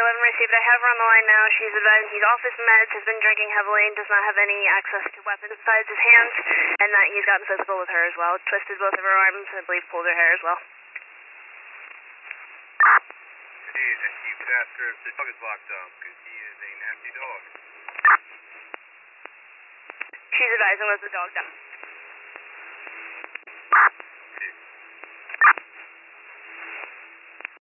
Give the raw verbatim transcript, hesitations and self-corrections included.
eleven received. I have her on the line now. She's advised he's off his meds, has been drinking heavily, and does not have any access to weapons besides his hands, and that he's gotten physical with her as well. Twisted both of her arms, I believe pulled her hair as well. Please, you could ask her if the dog is locked up, because he is a nasty dog. She's advising with the dog down.